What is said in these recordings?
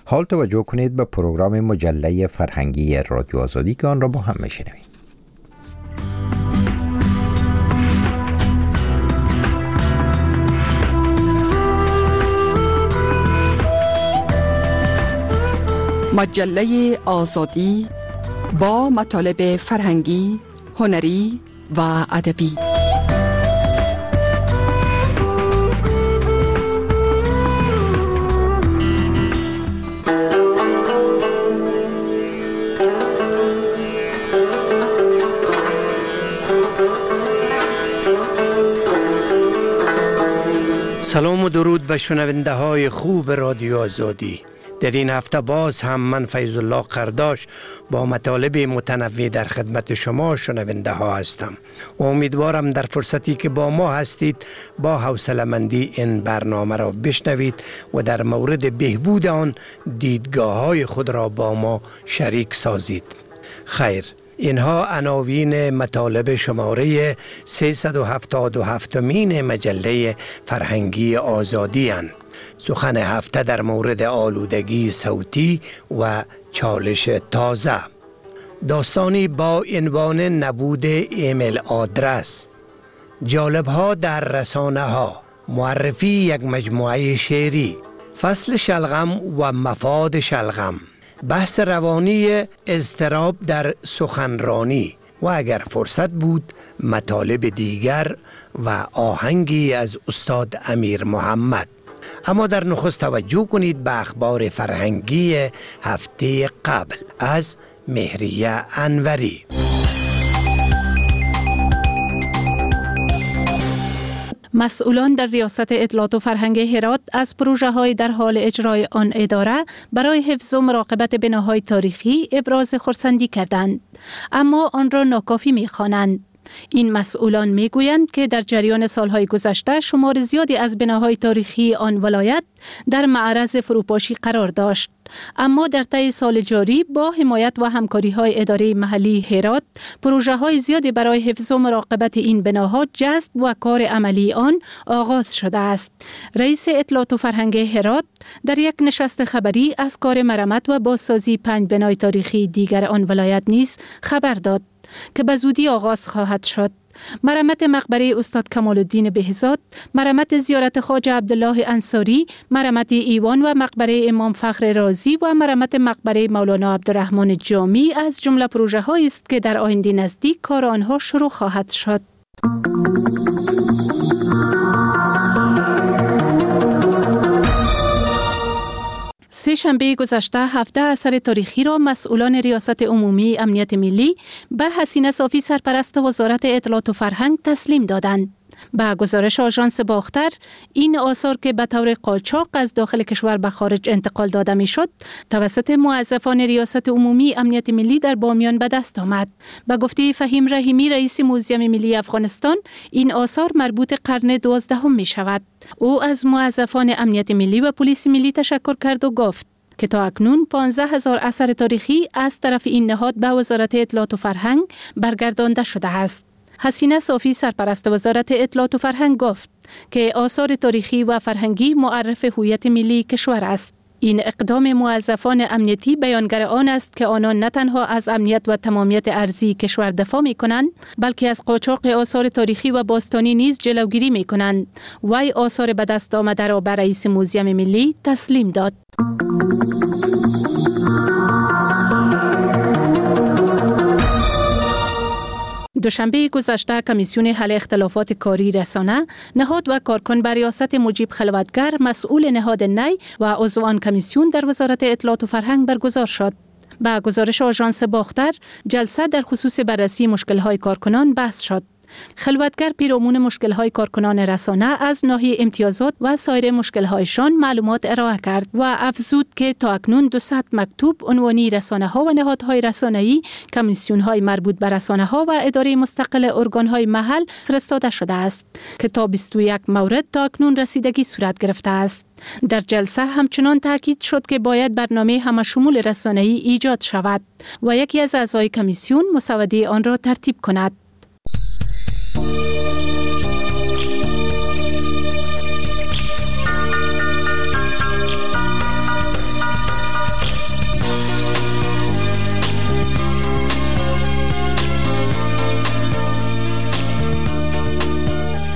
حال توجه کنید به پروگرام مجله فرهنگی رادیو آزادی که آن را با هم میشنویم. مجله آزادی با مطالب فرهنگی، هنری و ادبی. سلام و درود به شنونده های خوب رادیو آزادی. در این هفته باز هم من فیض الله قرداش با مطالب متنوع در خدمت شما شنونده ها هستم و امیدوارم در فرصتی که با ما هستید با حوصله‌مندی این برنامه را بشنوید و در مورد بهبود آن دیدگاه های خود را با ما شریک سازید. خیر، اینها عناوین مطالب شماره 377 مجله فرهنگی آزادی اند. سخن هفته در مورد آلودگی صوتی و چالش تازه. داستانی با عنوان نبود ایمیل آدرس. جالب‌ها در رسانه ها. معرفی یک مجموعه شعری. فصل شلغم و مفاد شلغم. بحث روانی اضطراب در سخنرانی و اگر فرصت بود مطالب دیگر و آهنگی از استاد امیر محمد. اما در نخست توجه کنید به اخبار فرهنگی هفته قبل از مهریه انوری. مسئولان در ریاست اطلاعات و فرهنگ هرات از پروژه‌های در حال اجرای آن اداره برای حفظ و مراقبت بناهای تاریخی ابراز خرسندی کردند، اما آن را ناکافی می‌خوانند. این مسئولان میگویند که در جریان سالهای گذشته شمار زیادی از بناهای تاریخی آن ولایت در معرض فروپاشی قرار داشت، اما در طی سال جاری با حمایت و همکاری‌های اداره محلی هرات پروژه‌های زیادی برای حفظ و مراقبت این بناها جذب و کار عملی آن آغاز شده است. رئیس اطلاعات و فرهنگ هرات در یک نشست خبری از کار مرمت و بازسازی 5 بنای تاریخی دیگر آن ولایت نیز خبر داد که به زودی آغاز خواهد شد. مرمت مقبره استاد کمال الدین بهزاد، مرمت زیارت خواجه عبدالله انصاری، مرمت ایوان و مقبره امام فخر رازی و مرمت مقبره مولانا عبدالرحمن جامی از جمله پروژه‌هایی است که در آینده نزدیک کار آنها شروع خواهد شد. سه‌شنبه گذشته 17 اثر تاریخی را مسئولان ریاست عمومی امنیت ملی به حسینه صافی سرپرست وزارت اطلاعات و فرهنگ تسلیم دادند. به گزارش آژانس باختر، این آثار که به طور قاچاق از داخل کشور به خارج انتقال داده میشد، توسط موظفان ریاست عمومی امنیت ملی در بامیان به دست آمد. به گفته فهیم رحیمی رئیس موزیم ملی افغانستان، این آثار مربوط قرن 12 می شود. او از موظفان امنیت ملی و پلیس ملی تشکر کرد و گفت که تا اکنون 15,000 اثر تاریخی از طرف این نهاد به وزارت اطلاعات و فرهنگ برگردانده شده است. حسینه صافی سرپرست وزارت اطلاعات و فرهنگ گفت که آثار تاریخی و فرهنگی معرف هویت ملی کشور است. این اقدام موظفان امنیتی بیانگر آن است که آنان نه تنها از امنیت و تمامیت ارضی کشور دفاع می کنند، بلکه از قاچاق آثار تاریخی و باستانی نیز جلوگیری می کنند. وی آثار به دست آمده را به رئیس موزیم ملی تسلیم داد. دوشنبه گذشته کمیسیون حل اختلافات کاری رسانه، نهاد و کارکن به ریاست مجیب خلوتگر مسئول نهاد نی و عضو آن کمیسیون در وزارت اطلاعات و فرهنگ برگزار شد. با گزارش آژانس باختر، جلسه در خصوص بررسی مشکل‌های کارکنان بحث شد. خلوتگر پیرامون مشکل‌های کارکنان رسانه از ناحیه امتیازات و سایر مشکل‌هایشان معلومات ارائه کرد و افزود که تا اکنون 200 مکتوب عنوانی رسانه‌ها و نهادهای رسانه‌ای، کمیسیون‌های مربوط به رسانه‌ها و اداره مستقل ارگان‌های محل فرستاده شده است که تا 21 مورد تا اکنون رسیدگی صورت گرفته است. در جلسه همچنان تاکید شد که باید برنامه همه‌شمول رسانه‌ای ایجاد شود و یکی از اعضای کمیسیون مسوده آن را ترتیب کند.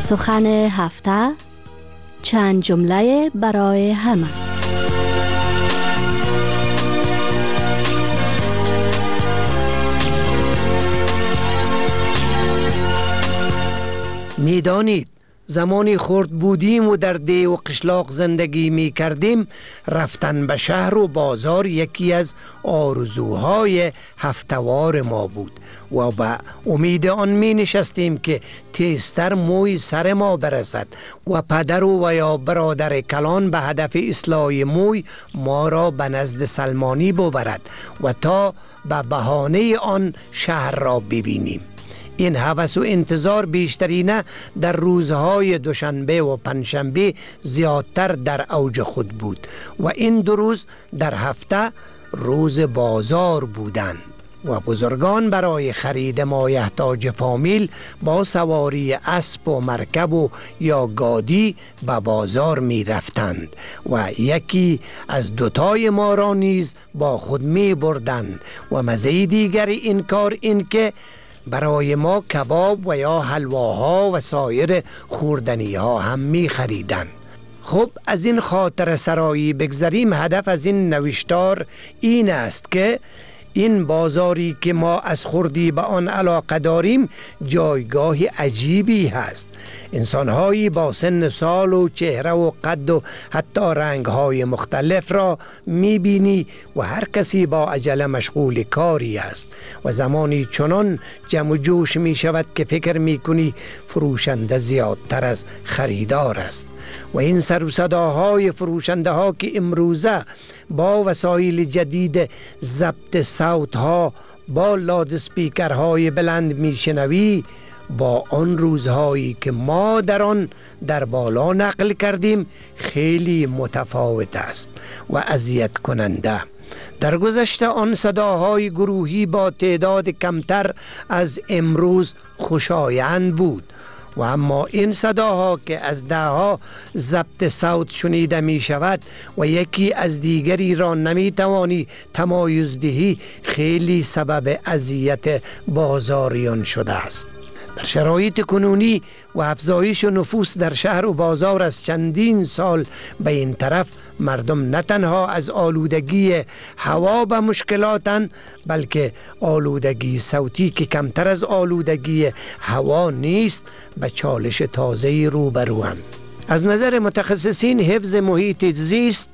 سخن هفته، چند جمله برای همه. میدانید زمانی خرد بودیم و در ده و قشلاق زندگی می کردیم، رفتن به شهر و بازار یکی از آرزوهای هفتوار ما بود و به امید آن می نشستیم که تیزتر موی سر ما برسد و پدر و یا برادر کلان به هدف اصلاح موی ما را به نزد سلمانی ببرد و تا به بهانه آن شهر را ببینیم. این هوس و انتظار بیشترینه در روزهای دوشنبه و پنجشنبه زیادتر در اوج خود بود و این دو روز در هفته روز بازار بودند و بزرگان برای خرید مایحتاج فامیل با سواری اسب و مرکب و یا گادی به بازار می رفتند و یکی از دوتای ما را نیز با خود می بردند و مزه دیگر این کار این که برای ما کباب و یا حلواها و سایر خوردنی ها هم می خریدن. خب از این خاطر سرایی بگذریم. هدف از این نوشتار این است که این بازاری که ما از خردی به آن علاقه داریم جایگاه عجیبی هست. انسانهایی با سن سال و چهره و قد و حتی رنگهای مختلف را میبینی و هر کسی با عجله مشغول کاری است و زمانی چنان جمع و جوش می شود که فکر می کنی فروشنده زیادتر از خریدار است و این سر و صداهای فروشنده ها که امروزه با وسایل جدید ضبط صوت ها با لاد اسپیکر های بلند میشنوی با آن روزهایی که ما در آن در بالا نقل کردیم خیلی متفاوت است و اذیت کننده. در گذشته آن صداهای گروهی با تعداد کمتر از امروز خوشایند بود و اما این صداها که از دهها ضبط صوت شنیده می شود و یکی از دیگری را نمی توانی تمایز دهی خیلی سبب اذیت بازاریان شده است. در شرایط کنونی و افزایش نفوس در شهر و بازار از چندین سال به این طرف مردم نه تنها از آلودگی هوا به مشکلاتن بلکه آلودگی صوتی که کمتر از آلودگی هوا نیست به چالش تازه‌ای روبروند. از نظر متخصصین حفظ محیط زیست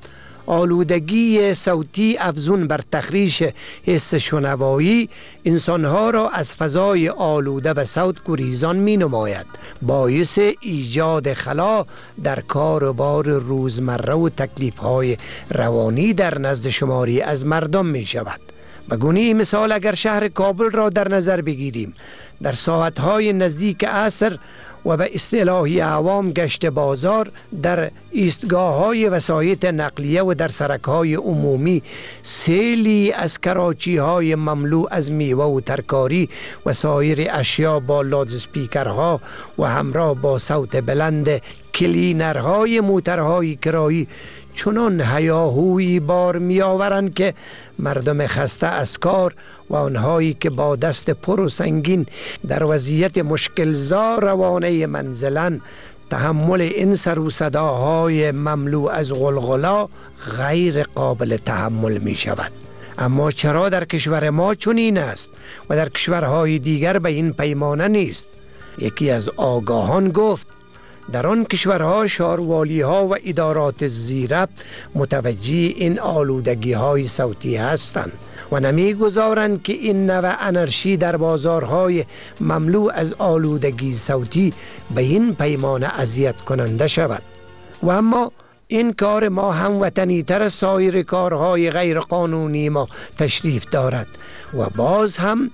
آلودگی صوتی افزون بر تخریش حس شنوایی انسانها را از فضای آلوده به صوت گریزان می نماید، باعث ایجاد خلا در کار و بار روزمره و تکلیف‌های روانی در نزد شماری از مردم می شود. به گونه مثال اگر شهر کابل را در نظر بگیریم، در ساعتهای نزدیک عصر و به اصطلاح عوام گشت بازار، در ایستگاه‌های وسایط نقلیه و در سرک‌های عمومی سیلی از کراچی‌های مملو از میوه و ترکاری و سایر اشیا با لادسپیکرها و همراه با صوت بلند کلینرهای موترهای کرایی چنان هیاهویی بار می آورند که مردم خسته از کار و آنهایی که با دست پر و سنگین در وضعیت مشکلزا روانه منزلن تحمل این سر و صداهای مملو از غلغلا غیر قابل تحمل می شود. اما چرا در کشور ما چنین است و در کشورهای دیگر به این پیمانه نیست؟ یکی از آگاهان گفت در آن کشورها شاروالی ها و ادارات زیربط متوجه این آلودگی های صوتی هستند و نمیگذارند که این نوع انرژی در بازارهای مملو از آلودگی صوتی به این پیمانه اذیت کننده شود. و اما این کار ما هموطنی تر از سایر کارهای غیر قانونی ما تشریف دارد و باز هم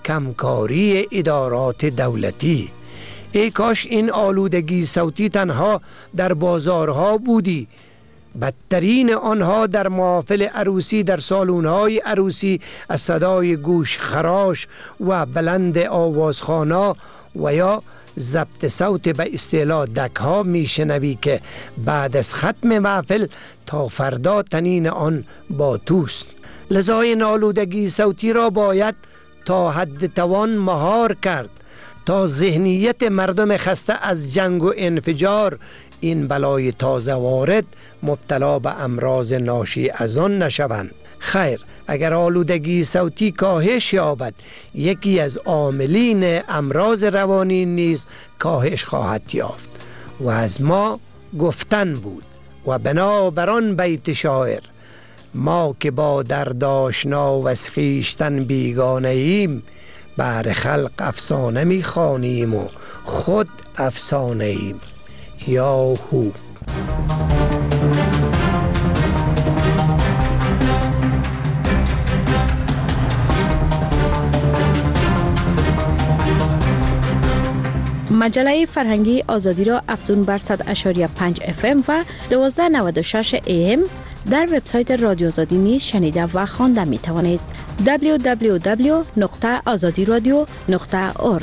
کمکاری ادارات دولتی. ای کاش این آلودگی صوتی تنها در بازارها بودی. بدترین آنها در محافل عروسی، در سالون‌های عروسی از صدای گوش خراش و بلند آوازخوانا و یا ضبط صوت به اصطلاح دک‌ها میشنوی که بعد از ختم محفل تا فردا تنین آن با توست. لذا این آلودگی صوتی را باید تا حد توان مهار کرد تا ذهنیت مردم خسته از جنگ و انفجار، این بلای تازه وارد، مبتلا به امراض ناشی از آن نشوند. خیر، اگر آلودگی صوتی کاهش یابد، یکی از عاملین امراض روانی نیز کاهش خواهد یافت. و از ما گفتن بود و بنابران بیت شاعر: ما که با درد آشنا و از خویشتن بیگانه ایم، بر خلق افسانه می خوانیم و خود افسانه ایم. یاهو. مجله فرهنگی آزادی را افزون بر 100.5 FM و 1296 AM در وبسایت رادیو آزادی نیز شنیده و خوانده می توانید. www.azadiradio.org.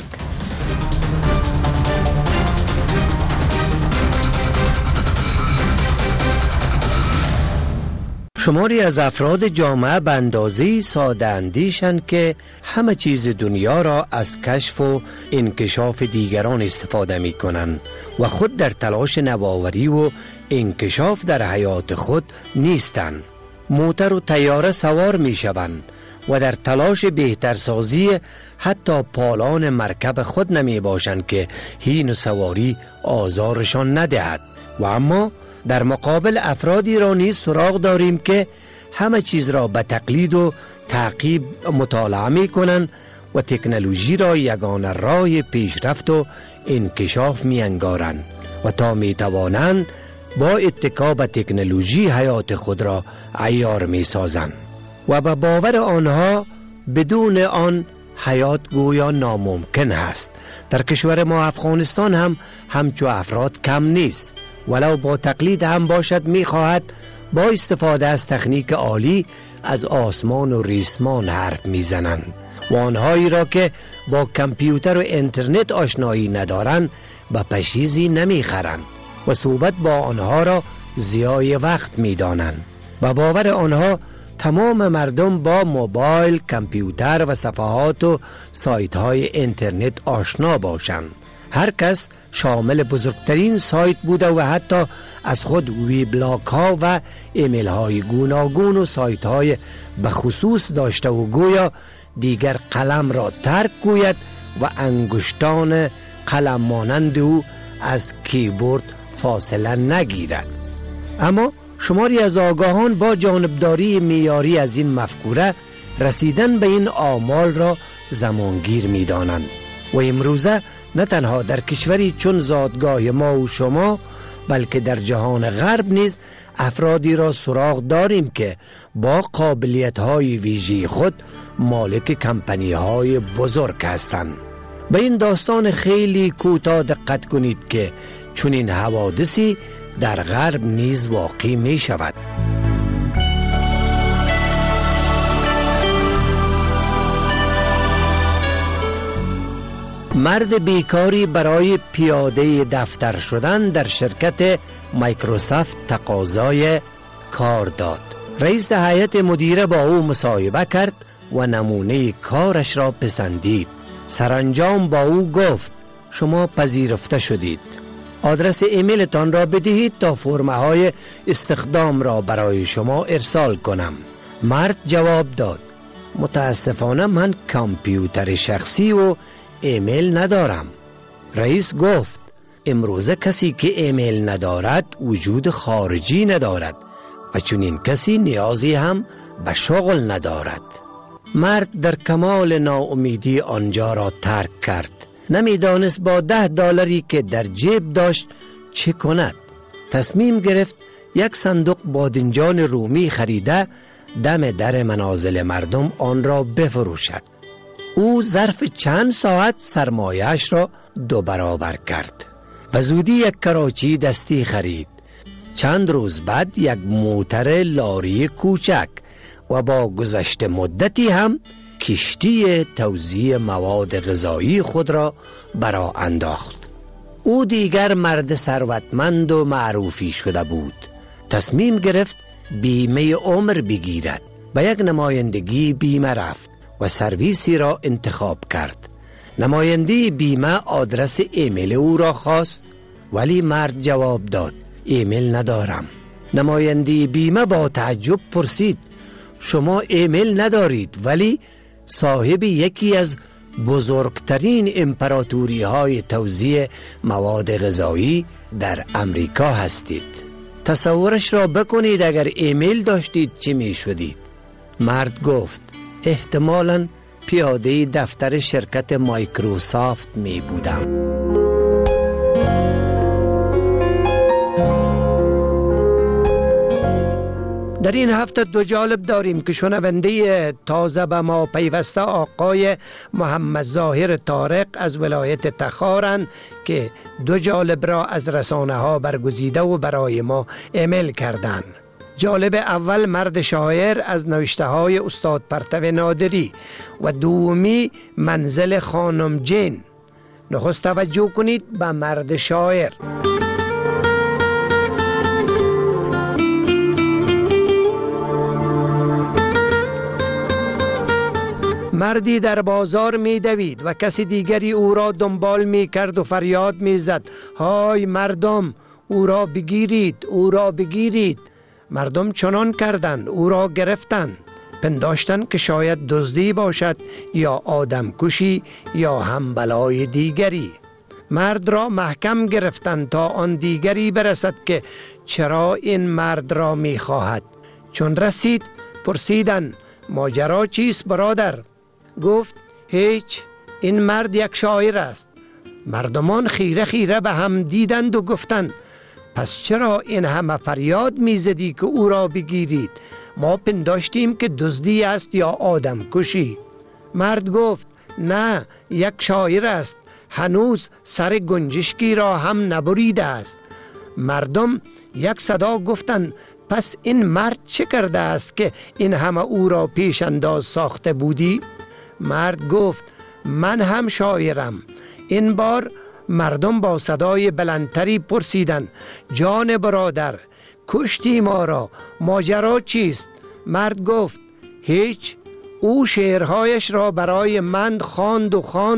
شماری از افراد جامعه به اندازه‌ای ساده اندیشند که همه چیز دنیا را از کشف و انکشاف دیگران استفاده می کنند و خود در تلاش نوآوری و انکشاف در حیات خود نیستند. موتر و طیاره سوار می شوند و در تلاش بهترسازی حتی پالان مرکب خود نمی باشند که هین و سواری آزارشان ندهد. و اما در مقابل افرادی را نیز سراغ داریم که همه چیز را به تقلید و تعقیب مطالعه می کنند و تکنولوژی را یگانه راه پیشرفت و انکشاف می انگارند و تا می توانند با اتکا به تکنولوژی حیات خود را عیار می سازند و به باور آنها بدون آن حیات گویا ناممکن است. در کشور ما افغانستان هم همچو افراد کم نیست، ولو با تقلید هم باشد می خواهد با استفاده از تکنیک عالی از آسمان و ریسمان حرف می زنند و آنهایی را که با کامپیوتر و اینترنت آشنایی ندارند به پشیزی نمی خرند و صحبت با آنها را ضیاع وقت می دانند. و باور آنها تمام مردم با موبایل، کامپیوتر و صفحات و سایت های اینترنت آشنا باشند. هر کس شامل بزرگترین سایت بوده و حتی از خود ویبلاگ ها و ایمیل های گوناگون و سایت های بخصوص داشته و گویا دیگر قلم را ترک گوید و انگشتان قلم مانند او از کیبورد فاصله نگیرد. اما شماری از آگاهان با جانبداری معیاری از این مفکوره رسیدن به این آمال را زمانگیر می دانند و امروزه نه تنها در کشوری چون زادگاه ما و شما بلکه در جهان غرب نیز افرادی را سراغ داریم که با قابلیت‌های ویژه خود مالک کمپانی‌های بزرگ هستند. به این داستان خیلی کوتاه دقت کنید که چون این حوادثی در غرب نیز واقع می شود. مرد بیکاری برای پیاده دفتر شدن در شرکت مایکروسافت تقاضای کار داد. رئیس هیئت مدیره با او مصاحبه کرد و نمونه کارش را پسندید. سرانجام با او گفت: شما پذیرفته شدید. آدرس ایمیلتان را بدهید تا فرم‌های استخدام را برای شما ارسال کنم. مرد جواب داد: متاسفانه من کامپیوتر شخصی و ایمیل ندارم. رئیس گفت: امروزه کسی که ایمیل ندارد وجود خارجی ندارد و چون این کسی نیازی هم به شغل ندارد. مرد در کمال ناامیدی آنجا را ترک کرد. نمیدانست با $10 که در جیب داشت چه کند. تصمیم گرفت یک صندوق بادنجان رومی خریده دم در منازل مردم آن را بفروشد. او ظرف چند ساعت سرمایه‌اش را 2 برابر کرد و زودی یک کراچی دستی خرید. چند روز بعد یک موتر لاری کوچک و با گذشت مدتی هم کشتی توزیع مواد غذایی خود را برا انداخت. او دیگر مرد ثروتمند و معروفی شده بود. تصمیم گرفت بیمه عمر بگیرد. به یک نمایندگی بیمه رفت و سرویسی را انتخاب کرد. نماینده بیمه آدرس ایمیل او را خواست، ولی مرد جواب داد ایمیل ندارم. نماینده بیمه با تعجب پرسید شما ایمیل ندارید ولی صاحب یکی از بزرگترین امپراتوری های توزیع مواد غذایی در امریکا هستید. تصورش را بکنید اگر ایمیل داشتید چی می شدید؟ مرد گفت احتمالاً پیاده دفتر شرکت مایکروسافت می بودم. در این هفته دو جالب داریم که شنونده تازه به ما پیوسته آقای محمد ظاهر طارق از ولایت تخارن که دو جالب را از رسانه ها برگزیده و برای ما ایمیل کردن. جالب اول مرد شاعر از نوشته های استاد پرتو نادری و دومی منزل خانم جین. نخست توجه کنید به مرد شاعر. مردی در بازار می دوید و کسی دیگری او را دنبال می کرد و فریاد می زد های مردم او را بگیرید، او را بگیرید. مردم چنان کردند، او را گرفتند. پنداشتند که شاید دزدی باشد یا آدم کشی یا هم بلای دیگری. مرد را محکم گرفتند تا آن دیگری برسد که چرا این مرد را می خواهد. چون رسید پرسیدند ماجرا چیست برادر؟ گفت هیچ، این مرد یک شاعر است. مردمان خیره خیره به هم دیدند و گفتند پس چرا این همه فریاد میزدی که او را بگیرید؟ ما پنداشتیم که دزدی است یا آدم کشی. مرد گفت نه، یک شاعر است، هنوز سر گنجشکی را هم نبریده است. مردم یک صدا گفتند پس این مرد چه کرده است که این همه او را پیش انداز ساخته بودی؟ مرد گفت من هم شاعرم. این بار مردم با صدای بلندتری پرسیدند جان برادر کشتی ما را، ماجرا چیست؟ مرد گفت هیچ، او شعرهایش را برای من خواند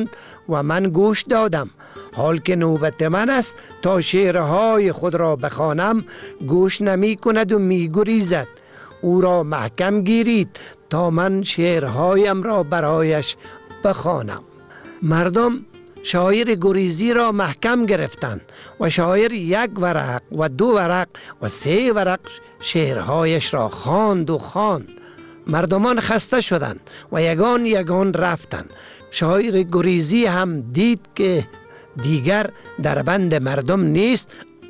و من گوش دادم. حال که نوبت من است تا شعرهای خود را بخوانم گوش نمی کند و می گریزد. او را محکم گیرید تا من شعرهایم را برایش بخوانم. مردم شاعر گریزی را محکم گرفتند و شاعر یک ورق و دو ورق و سه ورق شعرهایش را خواند. مردمان خسته شدند و یگان رفتند. شاعر گریزی هم دید که دیگر در بند مردم نیست،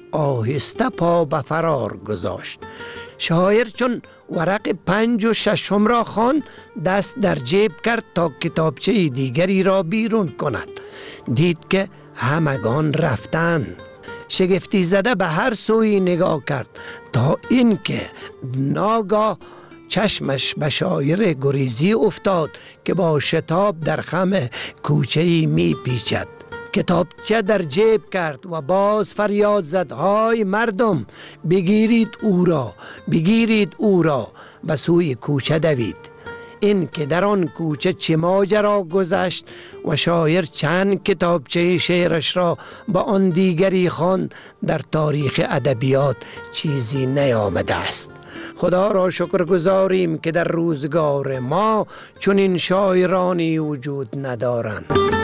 آهسته پا به فرار گذاشت. شاعر چون ورق 5 و 6 را خواند دست در جیب کرد تا کتابچه دیگری را بیرون کند. دید که همگان رفتند. شگفتی زده به هر سوی نگاه کرد تا اینکه ناگاه چشمش به شاعر گریزی افتاد که با شتاب در خم کوچه‌ای می پیچد. کتابچه در جیب کرد و باز فریاد زد های مردم بگیرید او را. به سوی کوچه دوید. این که در آن کوچه چه ماجرا گذشت و شاعر چند کتابچه شعرش را با آن دیگری خواند در تاریخ ادبیات چیزی نیامده است. خدا را شکر گزاریم که در روزگار ما چنین شاعرانی وجود ندارند.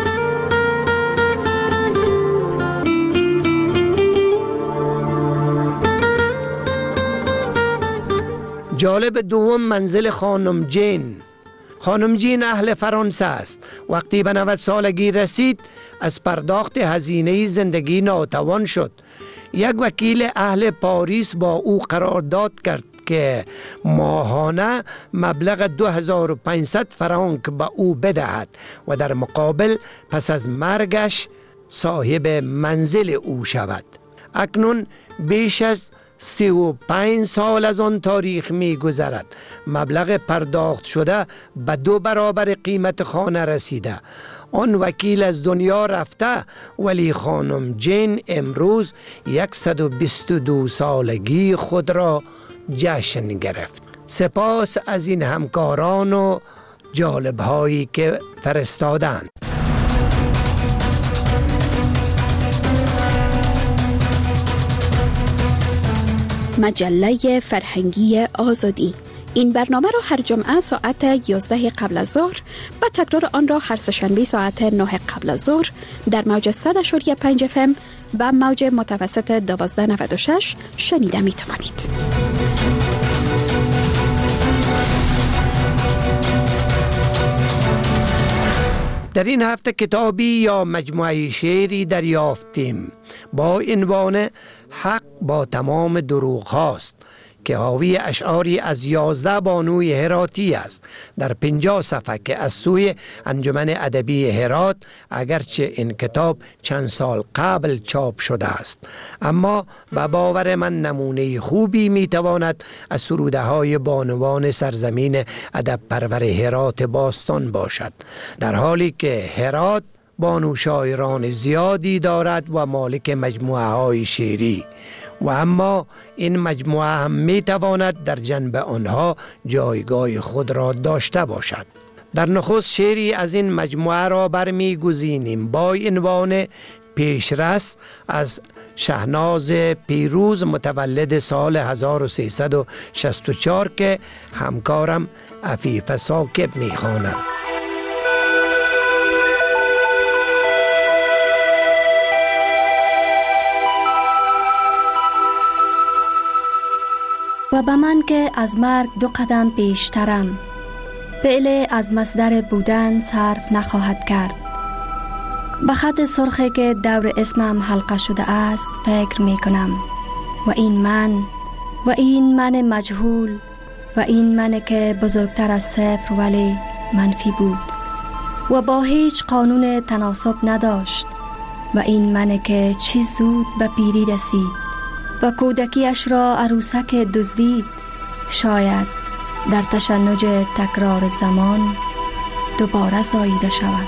جالب دوم منزل خانم جین. خانم جین اهل فرانسه است. وقتی به 90 سالگی رسید از پرداخت هزینه زندگی ناتوان شد. یک وکیل اهل پاریس با او قرارداد کرد که ماهانه مبلغ 2500 فرانک به او بدهد و در مقابل پس از مرگش صاحب منزل او شود. اکنون بیش از 35 سال از آن تاریخ می گذرد. مبلغ پرداخت شده به 2 برابر قیمت خانه رسیده. آن وکیل از دنیا رفته ولی خانم جین امروز 122 سالگی خود را جشن گرفت. سپاس از این همکاران و جالب هایی که فرستادند. مجله فرهنگی آزادی. این برنامه را هر جمعه ساعت 11 قبل از ظهر و تکرار آن را هر سه‌شنبه ساعت 9 قبل از ظهر در موج 100.5 FM و موج متوسط 1296 شنیده می توانید. در این هفته کتابی یا مجموعه شعری دریافتیم با عنوان حق با تمام دروغ هاست که حاوی اشعاری از 11 بانوی هراتی است در 50 صفحه که از سوی انجمن ادبی هرات، اگرچه این کتاب چند سال قبل چاپ شده است، اما به باور من نمونه خوبی میتواند از سروده های بانوان سرزمین ادب پرور هرات باستان باشد، در حالی که هرات بانو شاعران زیادی دارد و مالک مجموعه های شعری، و اما این مجموعه هم می تواند در جنب آنها جایگاه خود را داشته باشد. در نخست شعری از این مجموعه را برمی گزینیم با عنوان پیشرس از شهناز پیروز متولد سال 1364 که همکارم عفیف ثاقب می خواند. و به من که از مرگ 2 قدم پیشترم، فعل از مصدر بودن صرف نخواهد کرد. به خط سرخی که دور اسمم حلقه شده است فکر می کنم و این من مجهول و این من که بزرگتر از 0 ولی منفی بود و با هیچ قانون تناسب نداشت و این من که چی زود به پیری رسید و کودکیش را عروسک دزدید، شاید در تشنج تکرار زمان دوباره زاییده شود.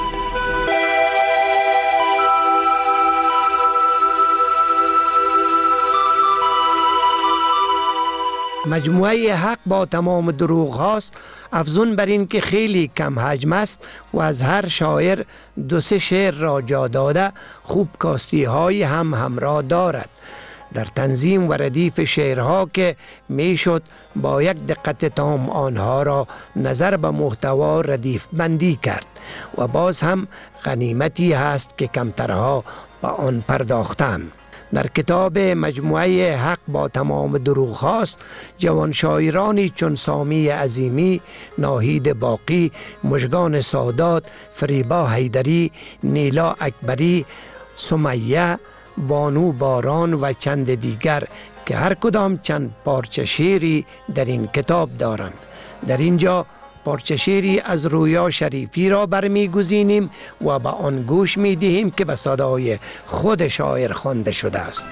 مجموعه حق با تمام دروغ هاست افزون بر این که خیلی کم حجم است و از هر شاعر 2-3 شعر را جا داده خوب کاستی های هم همراه دارد. در تنظیم و ردیف شعرها که میشد با یک دقت تام آنها را نظر به محتوا ردیف بندی کرد و باز هم غنیمتی هست که کمترها به آن پرداختند. در کتاب مجموعه حق با تمام دروغ هاست جوان شاعرانی چون سامی عظیمی، ناهید باقی، مژگان سادات، فریبا حیدری، نیلا اکبری، سمیه، بانو باران و چند دیگر که هر کدام چند پارچه شعری در این کتاب دارند. در اینجا پارچه شعری از رویا شریفی را برمیگزینیم و به آن گوش میدهیم که به صدای خود شاعر خوانده شده است.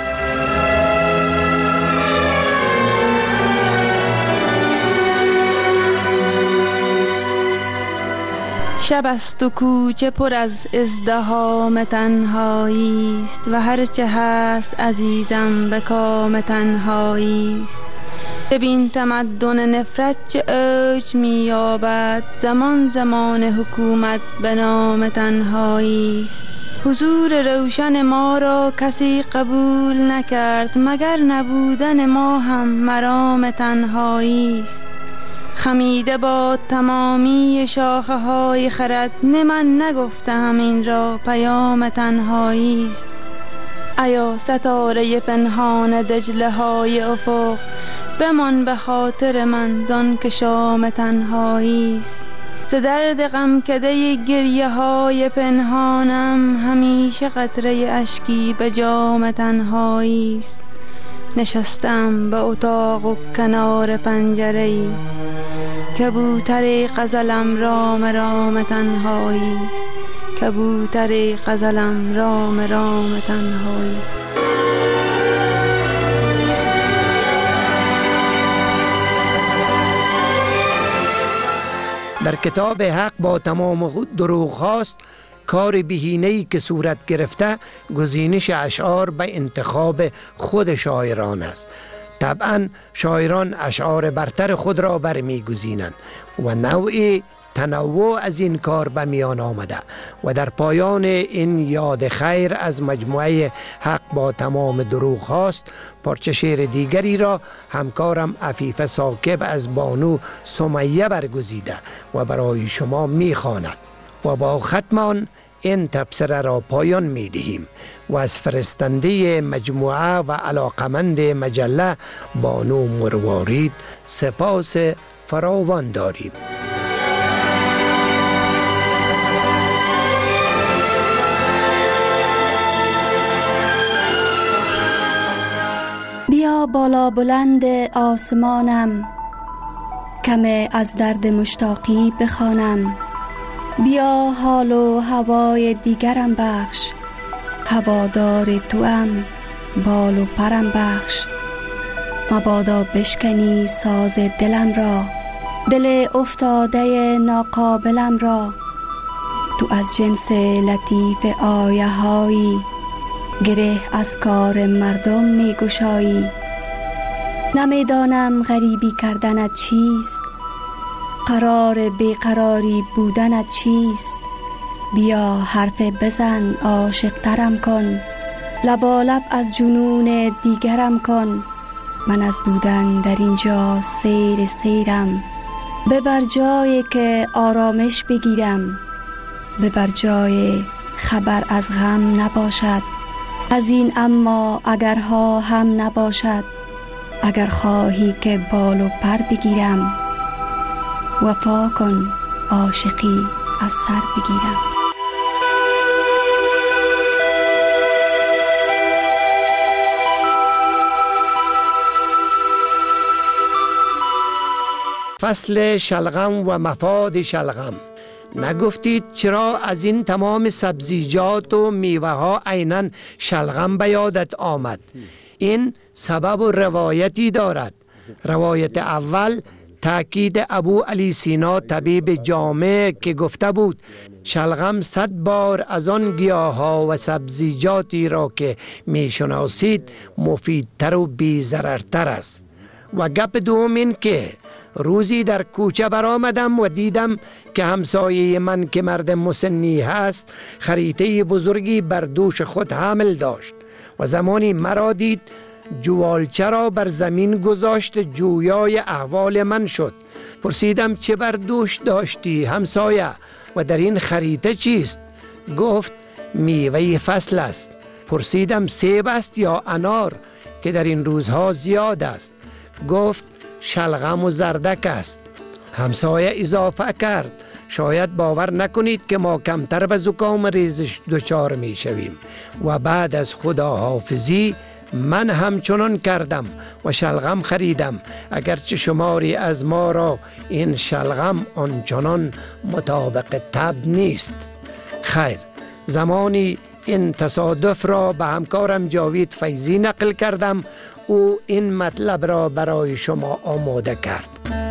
شب است و کوچه پر از ازدحام تنهایی است و هرچه هست عزیزم به کام تنهایی است. ببین تمدن نفرت چه اوج می‌یابد، زمان حکومت به نام تنهایی است. حضور روشن ما را کسی قبول نکرد، مگر نبودن ما هم مرام تنهایی است. خمیده با تمامی شاخه های خرد، نه من نگفتم این را پیام تنهایی است. ایا ستاره پنهان دجله های افق، بمان به خاطر من زان که شام تنهایی است. ز درد غمکده گریه های پنهانم، همیشه قطره اشکی به جام تنهایی است. نشستم به اتاق و کنار پنجره‌ای، کبوتر غزلم رام تنهایی است. کبوتر غزلم رام تنهایی است. در کتاب حق با تمام دروغ هاست کار بهینه‌ای که صورت گرفته گزینش اشعار به انتخاب خود شاعران است. طبعا شاعران اشعار برتر خود را برمیگزینند و نوعی تنوع از این کار به میان آمده و در پایان این یاد خیر از مجموعه حق با تمام دروغ هاست پارچه شعر دیگری را همکارم عفیفه ثاقب از بانو سمیه برگزیده و برای شما میخواند و با ختم آن این تبصره را پایان می دهیم و از فرستنده مجموعه و علاقمند مجله بانو مروارید سپاس فراوان داریم. بیا بالا بلند آسمانم، کم از درد مشتاقی بخوانم. بیا حال و هوای دیگرم بخش، هوادار توام بال و پرم بخش. مبادا بشکنی ساز دلم را، دل افتاده ناقابلم را. تو از جنس لطیف آیه هایی، گره از کار مردم می گشایی. نمیدانم غریبی کردنت چیست، قرار بیقراری بودنت چیست. بیا حرف بزن عاشق ترم کن، لبالب از جنون دیگرم کن. من از بودن در اینجا سیرم، ببر جایی که آرامش بگیرم. ببر جای خبر از غم نباشد، از این اما اگرها هم نباشد. اگر خواهی که بال و پر بگیرم، وفا کن عاشقی از سر بگیرم. فصل شلغم و مفاد شلغم. نگفتید چرا از این تمام سبزیجات و میوه ها عیناً شلغم به یادت آمد؟ این سبب و روایتی دارد. روایت اول تأکید ابو علی سینا طبیب جامع که گفته بود شلغم 100 بار از آن گیاه ها و سبزیجاتی را که می شناسید مفیدتر و بی ضررتر است. و گپ دوم این که روزی در کوچه برآمدم و دیدم که همسایه من که مرد مسنی هست خریطه بزرگی بر دوش خود حامل داشت و زمانی مرا دید جوالچه را بر زمین گذاشت جویای احوال من شد. پرسیدم چه بر دوش داشتی همسایه و در این خریطه چیست؟ گفت میوه فصل است. پرسیدم سیب است یا انار که در این روزها زیاد است؟ گفت شلغم و زردک است. همسایه اضافه کرد شاید باور نکنید که ما کمتر به زکام ریزش دچار می شویم. و بعد از خداحافظی من همچنان کردم و شلغم خریدم، اگرچه شماری از ما را این شلغم آنچنان مطابق طبع نیست. خیر، زمانی این تصادف را به همکارم جاوید فیضی نقل کردم، او این مطلب را برای شما آماده کرد.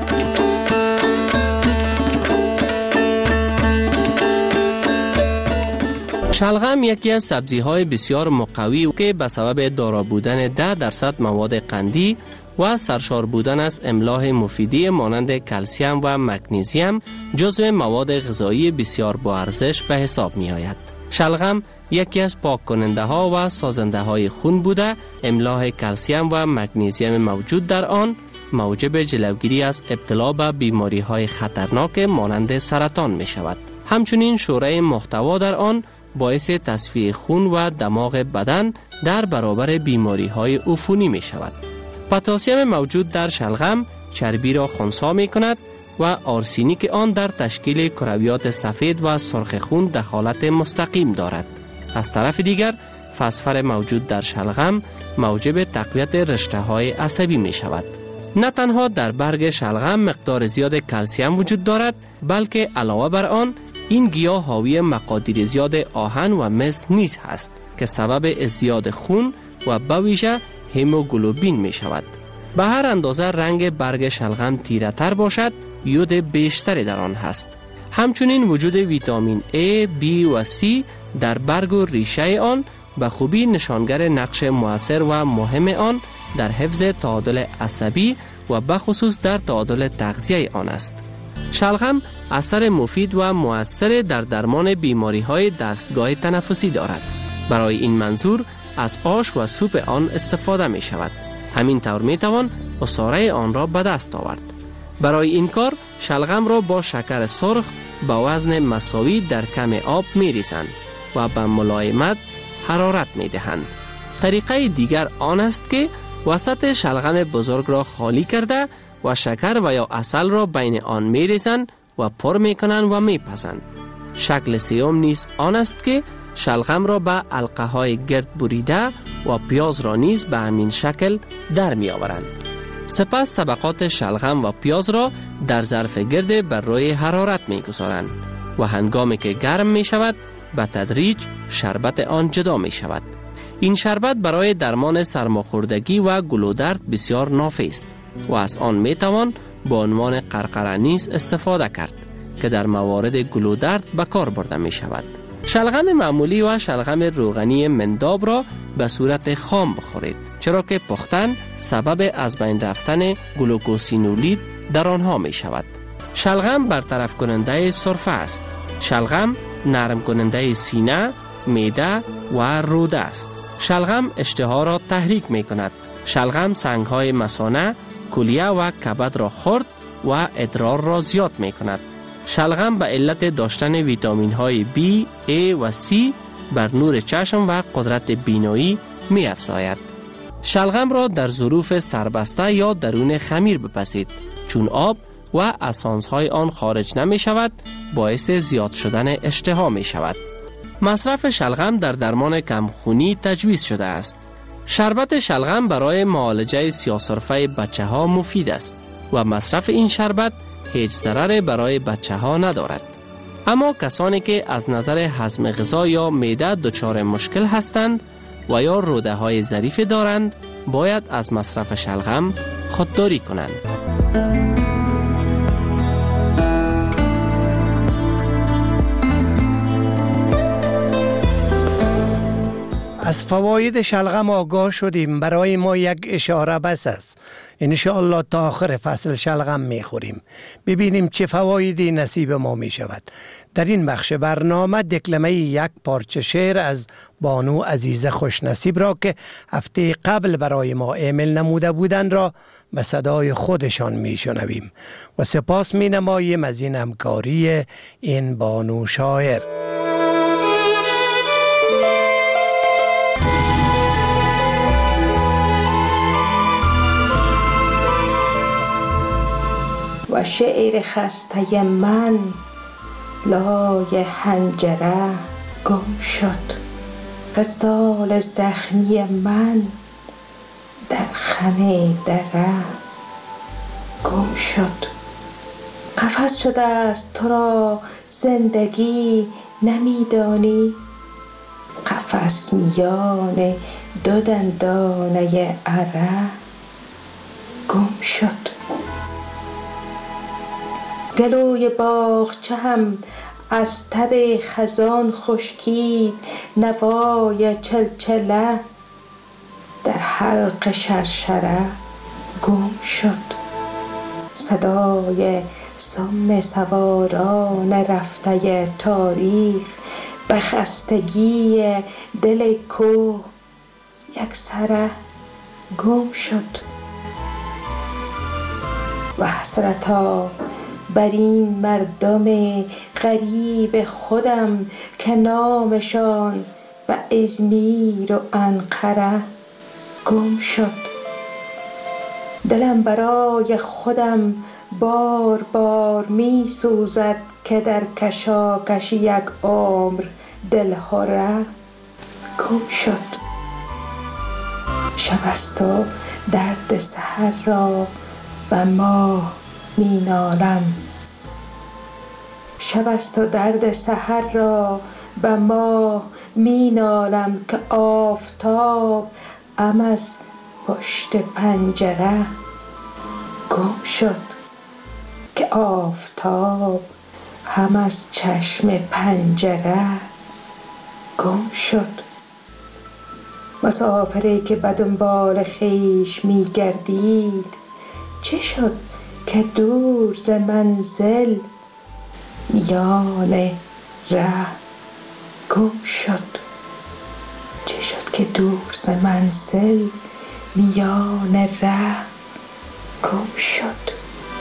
شلغم یکی از سبزی‌های بسیار مقوی که به سبب دارا بودن 10% مواد قندی و سرشار بودن از املاح مفیدی مانند کلسیم و مگنیزیم جزو مواد غذایی بسیار با ارزش به حساب می آید. شلغم یکی از پاک کننده ها و سازنده های خون بوده، املاح کلسیم و مگنیزیم موجود در آن موجب جلوگیری از ابتلا به بیماری های خطرناک مانند سرطان می شود. همچنین شوره محتوا در آن باعث تصفیه خون و دماغ بدن در برابر بیماری های عفونی می شود. پتاسیم موجود در شلغم چربی را خنثی می کند و آرسنیک آن در تشکیل کرویات سفید و سرخ خون دخالت مستقیم دارد. از طرف دیگر فسفر موجود در شلغم موجب تقویت رشته های عصبی می شود. نه تنها در برگ شلغم مقدار زیاد کلسیم وجود دارد، بلکه علاوه بر آن این گیاه حاوی مقادیر زیاد آهن و مس نیز هست که سبب ازدیاد خون و به ویژه هموگلوبین می شود. به هر اندازه رنگ برگ شلغم تیره تر باشد، یود بیشتری در آن هست. همچنین وجود ویتامین A، B و C در برگ و ریشه آن به خوبی نشانگر نقش مؤثر و مهم آن در حفظ تعادل عصبی و بخصوص در تعادل تغذیه آن است. شلغم اثر مفید و مؤثر در درمان بیماری‌های دستگاه تنفسی دارد. برای این منظور از آش و سوپ آن استفاده می شود. همین طور می توان عصاره آن را به دست آورد. برای این کار شلغم را با شکر سرخ به وزن مساوی در کم آب می ریزند و به ملایمت حرارت می دهند. طریقه دیگر آن است که وسط شلغم بزرگ را خالی کرده و شکر و یا عسل را بین آن می ریزند و پر می کنند و می پزند. شکل سیوم نیز آن است که شلغم را به حلقه های گرد بریده و پیاز را نیز به همین شکل در می آورند. سپس طبقات شلغم و پیاز را در ظرف گرد بر روی حرارت می گذارند و هنگامی که گرم می شود به تدریج شربت آن جدا می شود. این شربت برای درمان سرماخوردگی و گلودرد بسیار نافع است و از آن می توان به عنوان قرقره نیز استفاده کرد که در موارد گلودرد به کار برده می شود. شلغم معمولی و شلغم روغنی منداب را به صورت خام بخورید، چرا که پختن سبب از بین رفتن گلوکوسینولید در آنها می شود. شلغم برطرف کننده سرفه است. شلغم نرم کننده سینه، معده و روده است. شلغم اشتها را تحریک می کند. شلغم سنگ‌های مثانه، کلیه و کبد را خرد و ادرار را زیاد می کند. شلغم به علت داشتن ویتامین های B, A و C بر نور چشم و قدرت بینایی می افزاید. شلغم را در ظروف سربسته یا درون خمیر بپزید، چون آب و اسانس های آن خارج نمی شود باعث زیاد شدن اشتها می شود. مصرف شلغم در درمان کمخونی تجویز شده است. شربت شلغم برای معالجه سیاه‌سرفه بچه ها مفید است و مصرف این شربت هیچ ضرر برای بچه ها ندارد. اما کسانی که از نظر هضم غذا یا معده دچار مشکل هستند و یا روده های ظریف دارند باید از مصرف شلغم خودداری کنند. از فواید شلغم آگاه شدیم. برای ما یک اشاره بس است. انشاءالله تا آخر فصل شلغم میخوریم، ببینیم چه فوایدی نصیب ما می شود. در این بخش برنامه دکلمه یک پارچه شعر از بانو عزیزه خوشنصیب را که هفته قبل برای ما ایمیل نموده بودند را به صدای خودشان می شنویم و سپاس می نماییم از این همکاری این بانو شاعر. و شعر خسته من لای حنجره گم شد، غزال زخمی من در خم دره گم شد. قفس شده است تو را زندگی نمیدانی، قفس میان دو دندانه اره گم شد. گلوی باغچه هم از تب خزان خشکید، نوای چلچله در حلق شرشره گم شد. صدای سم سواران رفته تاریخ به خستگی دل کوه یک سره گم شد. و حسرتا بر این مردم غریب خودم که نامشان به ازمیر و انقره گم شد. دلم برای خودم بار بار می سوزد که در کشاکش یک عمر دلهره گم شد. شب است و درد سحر را به ماه می نالم، شب است و درد سحر را به ماه می نالم که آفتاب ام از پشت پنجره گم شد. که آفتاب هم از چشم پنجره گم شد. مسافری که به دنبال خویش می گردید، چه شد که دور ز منزل میان ره گم شد؟ چه شد که دور ز منزل میان ره گم شد؟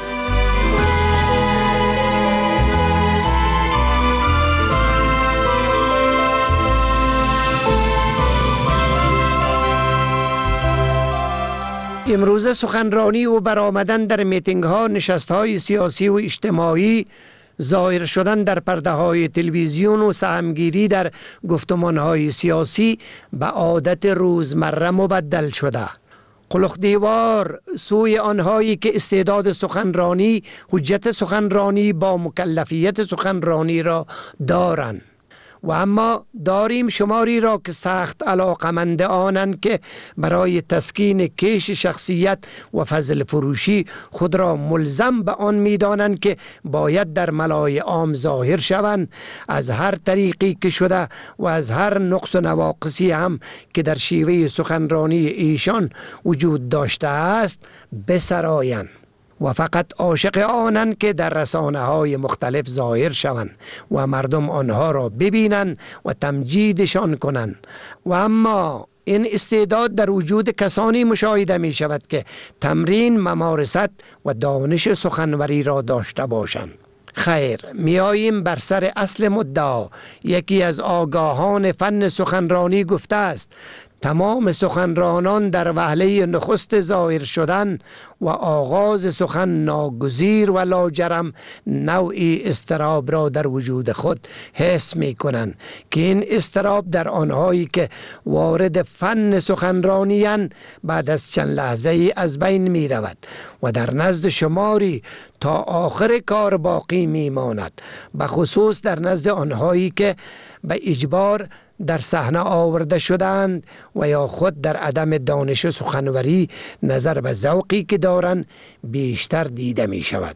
امروز سخنرانی و برآمدن در میتینگ ها، نشست های سیاسی و اجتماعی، ظاهر شدن در پرده های تلویزیون و سهمگیری در گفتمان های سیاسی به عادت روزمره مبدل شده. قلخ دیوار سوی آنهایی که استعداد سخنرانی، حجت سخنرانی با مکلفیت سخنرانی را دارند. و اما داریم شماری را که سخت علاقمند آنند که برای تسکین کیش شخصیت و فضل فروشی خود را ملزم به آن می دانند که باید در ملای عام ظاهر شوند، از هر طریقی که شده و از هر نقص و نواقصی هم که در شیوه سخنرانی ایشان وجود داشته است بسرایند و فقط عاشق آنند که در رسانه های مختلف ظاهر شوند و مردم آنها را ببینند و تمجیدشان کنند. و اما این استعداد در وجود کسانی مشاهده می شود که تمرین، ممارست و دانش سخنوری را داشته باشند. خیر، میاییم بر سر اصل مدعا. یکی از آگاهان فن سخنرانی گفته است: تمام سخنرانان در وهله نخست ظاهر شدن و آغاز سخن ناگزیر و لاجرم نوعی اضطراب را در وجود خود حس می کنند که این اضطراب در آنهایی که وارد فن سخنرانی‌اند بعد از چند لحظه از بین می رود و در نزد شماری تا آخر کار باقی می ماند، به خصوص در نزد آنهایی که به اجبار در صحنه آورده شدند و یا خود در عدم دانش سخنوری نظر به ذوقی که دارند بیشتر دیده می شود.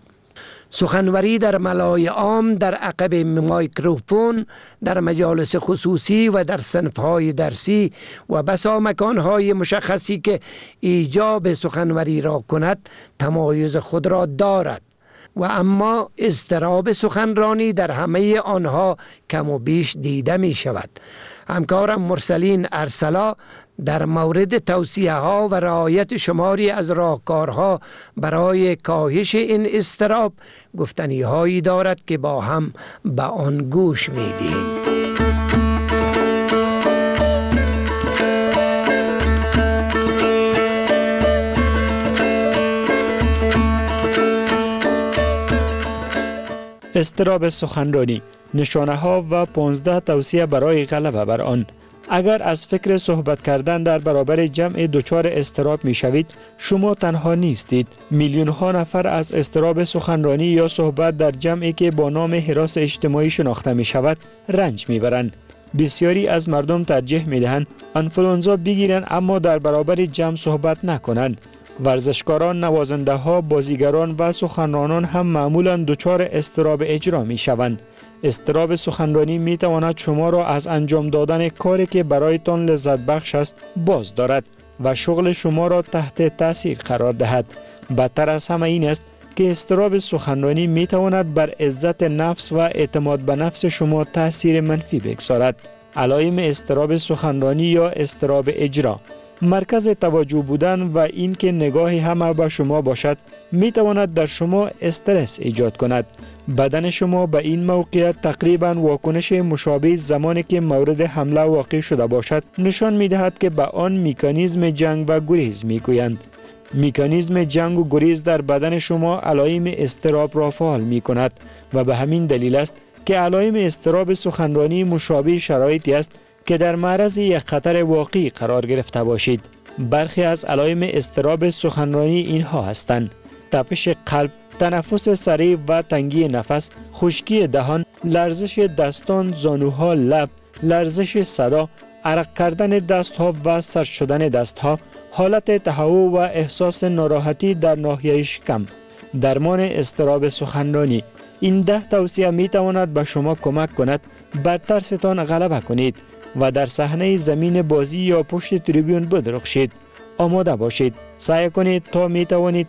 سخنوری در ملای عام، در عقب میکروفون، در مجالس خصوصی و در صنفهای درسی و بسا مکانهای مشخصی که ایجاب سخنوری را کند تمایز خود را دارد و اما اضطراب سخنرانی در همه آنها کم و بیش دیده می شود. همکارم مرسلین ارسلا در مورد توصیه ها و رعایت شماری از راهکارها برای کاهش این اضطراب گفتنی هایی دارد که با هم به آن گوش می دهیم. اضطراب سخنرانی، نشانه ها و 15 توصیه برای غلبه بر آن. اگر از فکر صحبت کردن در برابر جمع دچار اضطراب می شوید، شما تنها نیستید. میلیون ها نفر از اضطراب سخنرانی یا صحبت در جمعی که با نام هراس اجتماعی شناخته می شود رنج می برند. بسیاری از مردم ترجیح می دهند آنفولانزا بگیرند اما در برابر جمع صحبت نکنند. ورزشکاران، نوازنده ها، بازیگران و سخنرانان هم معمولاً دچار اضطراب اجرا می شوند. اضطراب سخنرانی می تواند شما را از انجام دادن کاری که برایتان لذت بخش است باز دارد و شغل شما را تحت تاثیر قرار دهد. بدتر از همه این است که اضطراب سخنرانی می تواند بر عزت نفس و اعتماد به نفس شما تاثیر منفی بگذارد. علائم اضطراب سخنرانی یا اضطراب اجرا: مرکز توجه بودن و این که نگاه همه به شما باشد می تواند در شما استرس ایجاد کند. بدن شما به این موقعیت تقریباً واکنش مشابه زمانی که مورد حمله واقع شده باشد نشان می دهد که به آن مکانیزم جنگ و گریز می گویند. مکانیزم جنگ و گریز در بدن شما علائم اضطراب را فعال می کند و به همین دلیل است که علائم اضطراب سخنرانی مشابه شرایطی است که در معرض یک خطر واقعی قرار گرفته باشید. برخی از علائم اضطراب سخنرانی اینها هستند: تپش قلب، تنفس سریع و تنگی نفس، خشکی دهان، لرزش دستان، زانوها، لب، لرزش صدا، عرق کردن دستها و سرد شدن دستها، حالت تهوع و احساس ناراحتی در ناحیه شکم. درمان اضطراب سخنرانی: این 10 توصیه می تواند به شما کمک کند بر ترستان غلبه کنید. و در صحنه زمین بازی یا پشت تریبیون بدرخشید. آماده باشید. سعی کنید تا می توانید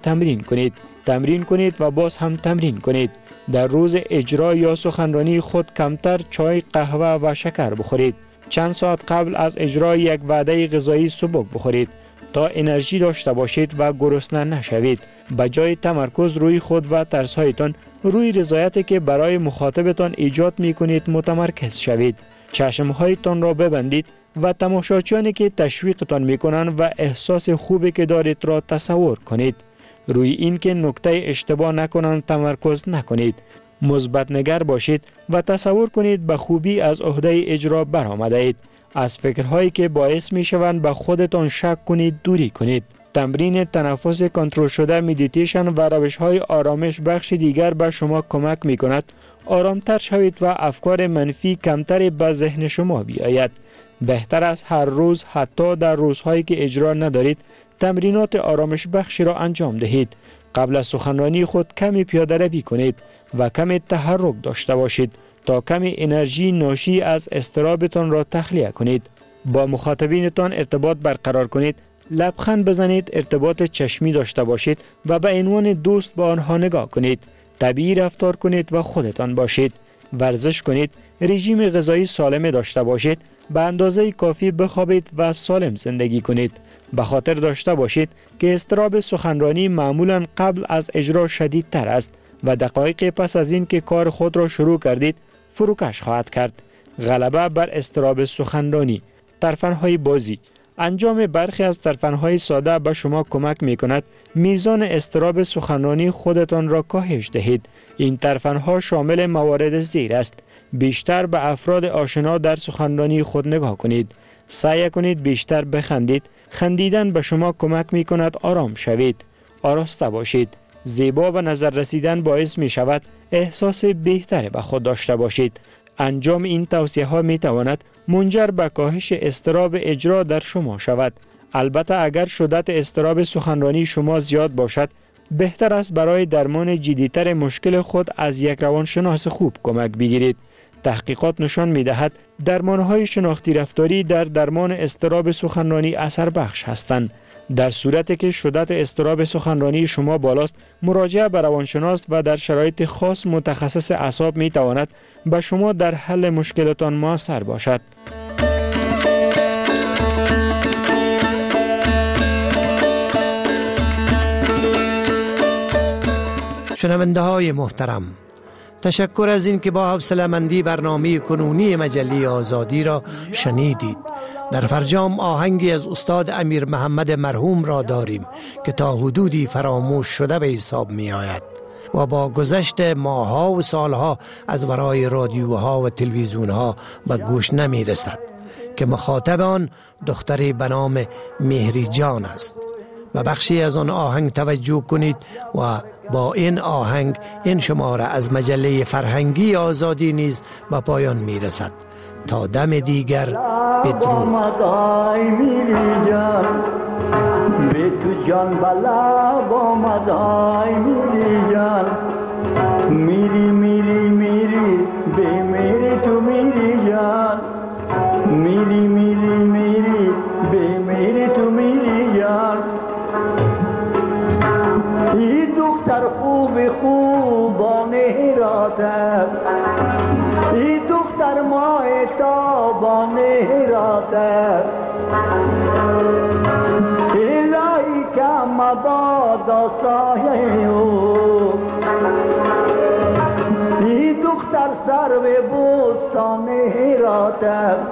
تمرین کنید و باز هم تمرین کنید. در روز اجرا یا سخنرانی خود کمتر چای، قهوه و شکر بخورید. چند ساعت قبل از اجرا یک وعده غذایی سبک بخورید تا انرژی داشته باشید و گرسنه نشوید. به جای تمرکز روی خود و ترس‌هایتان، روی رضایتی که برای مخاطبتان ایجاد می‌کنید متمرکز شوید. چشم‌هایتان را ببندید و تماشاچیانی که تشویقتان می‌کنند و احساس خوبی که دارید را تصور کنید. روی این که نکته اشتباه نکنند تمرکز نکنید. مثبت نگر باشید و تصور کنید به خوبی از عهده اجرا برآمده اید. از فکرهایی که باعث می‌شوند به خودتان شک کنید دوری کنید. تمرین تنفس کنترل شده، مدیتیشن و روش‌های آرامش بخش دیگر به شما کمک می‌کند آرامتر شوید و افکار منفی کمتر به ذهن شما بیاید. بهتر است هر روز، حتی در روزهایی که اجرا ندارید، تمرینات آرامش بخشی را انجام دهید. قبل از سخنرانی خود کمی پیاده روی کنید و کمی تحرک داشته باشید تا کمی انرژی ناشی از اضطرابتان را تخلیه کنید. با مخاطبینتان ارتباط برقرار کنید، لبخند بزنید، ارتباط چشمی داشته باشید و به عنوان دوست با آنها نگاه کنید. طبیعی رفتار کنید و خودتان باشید. ورزش کنید، رژیم غذایی سالم داشته باشید، به اندازه کافی بخوابید و سالم زندگی کنید. به خاطر داشته باشید که اضطراب سخنرانی معمولاً قبل از اجرا شدیدتر است و دقایق پس از این که کار خود را شروع کردید فروکش خواهد کرد. غلبه بر اضطراب سخنرانی. ترفندهای بازی. انجام برخی از ترفندهای ساده به شما کمک می کند میزان اضطراب سخنرانی خودتان را کاهش دهید. این ترفندها شامل موارد زیر است. بیشتر به افراد آشنا در سخنرانی خود نگاه کنید. سعی کنید بیشتر بخندید. خندیدن به شما کمک می کند آرام شوید. آراسته باشید. زیبا به نظر رسیدن باعث می شود احساس بهتری به خود داشته باشید. انجام این توصیه ها می تواند منجر به کاهش اضطراب اجرا در شما شود. البته اگر شدت اضطراب سخنرانی شما زیاد باشد، بهتر است برای درمان جدی‌تر مشکل خود از یک روانشناس خوب کمک بگیرید. تحقیقات نشان می دهد درمانهای شناختی رفتاری در درمان اضطراب سخنرانی اثر بخش هستند. در صورتی که شدت اضطراب سخنرانی شما بالاست، مراجعه به روانشناس و در شرایط خاص متخصص اعصاب می تواند به شما در حل مشکلتان موثر باشد. شنونده های محترم، تشکر از این که با حوصله‌مندی برنامه کنونی مجله آزادی را شنیدید. در فرجام آهنگی از استاد امیر محمد مرحوم را داریم که تا حدودی فراموش شده به حساب می آید و با گذشت ماه‌ها و سالها از ورای رادیوها و تلویزیونها به گوش نمی رسد که مخاطب آن دختری به نام مهری جان است. و بخشی از آن آهنگ توجه کنید و با این آهنگ این شماره از مجله فرهنگی آزادی نیز به پایان می رسد. تا دم دیگر بدرود. به تو جان بلا با مدای میری جان، میری میری میری به میری تو میری جان، میری میری میری به میری تو میری جان. ای دختر خوب خوبانه رات است، ای دختر ماه تابانه رات است، الهی که مبادا سایه او، ای دختر سر به بوستانه رات است.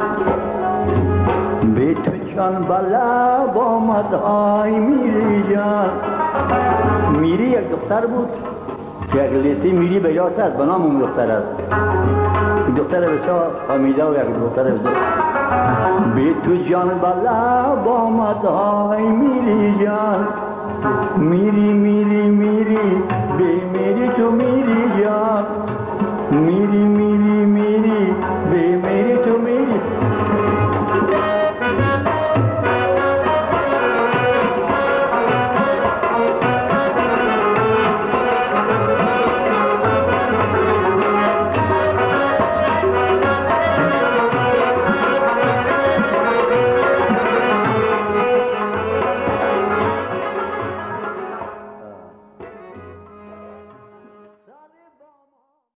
به تو جان بلا با مدهای میری جان. میری یک دختر بود که اقلیتی میری به یاد است، به نام اون دختر است. این دختر بسیار حمیده و یک دختر بسیار. به تو جان بلا با مدهای میری جان، میری میری میری به میری تو میری جان.